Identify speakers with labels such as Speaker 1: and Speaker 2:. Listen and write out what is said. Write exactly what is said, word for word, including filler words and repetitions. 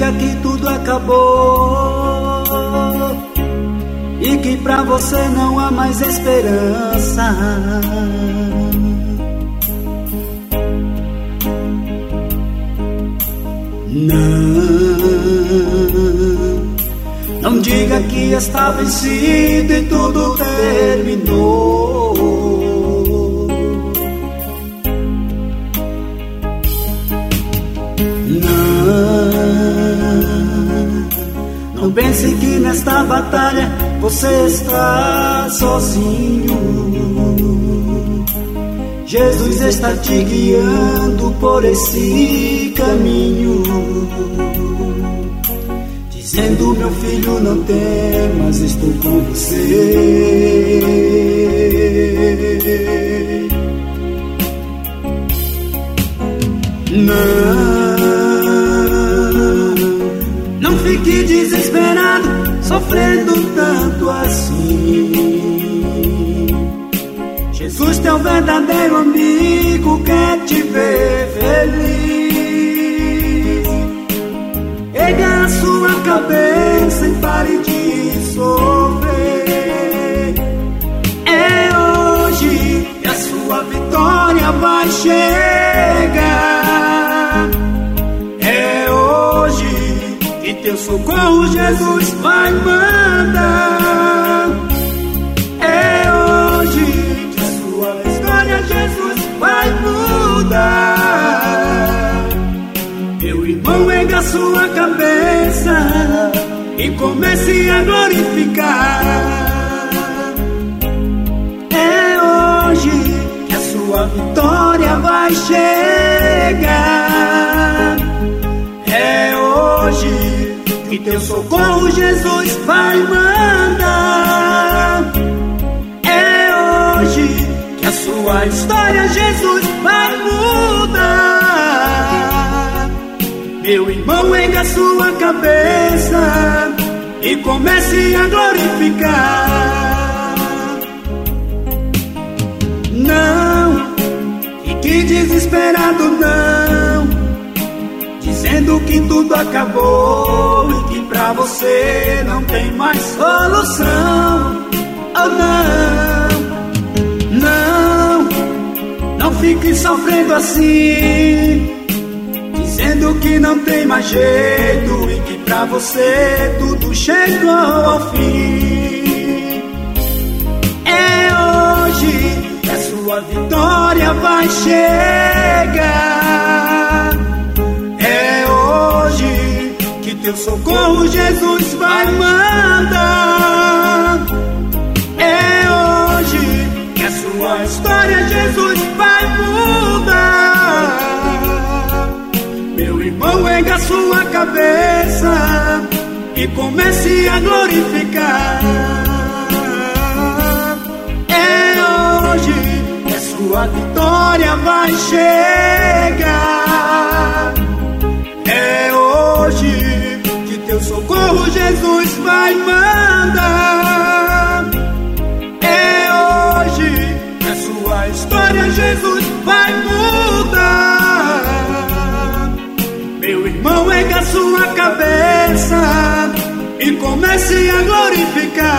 Speaker 1: diga que tudo acabou e que pra você não há mais esperança. Não, não diga que está vencido e tudo terminou. Não, não pense que nesta batalha você está sozinho. Jesus está te guiando por esse caminho, dizendo: meu filho, não temas, estou com você. Não, não fique desesperado, sofrendo tanto assim. Jesus, teu verdadeiro amigo, quer te ver feliz. Erga a sua cabeça e pare de sofrer. É hoje que a sua vitória vai chegar. É hoje que teu socorro Jesus vai mandar. É hoje Jesus vai mudar. Meu irmão, erga sua cabeça e comece a glorificar. É hoje que a sua vitória vai chegar. É hoje que teu socorro Jesus vai mandar. É hoje que a sua história Jesus vai mudar. Meu irmão, erga sua cabeça e comece a glorificar. Não fique desesperado, não, dizendo que tudo acabou e que pra você não tem mais solução. Oh, não, não, não fique sofrendo assim, dizendo que não tem mais jeito e que pra você tudo chegou ao fim. É hoje que a sua vitória vai chegar. É hoje que teu socorro Jesus vai mandar. É hoje que a sua história Jesus vai mudar. Meu irmão, erga sua cabeça e comece a glorificar. É hoje que a sua vitória vai chegar. É hoje que teu socorro Jesus vai mandar. É hoje que a sua história Jesus vai mudar. Meu irmão, erga sua cabeça e comece a glorificar.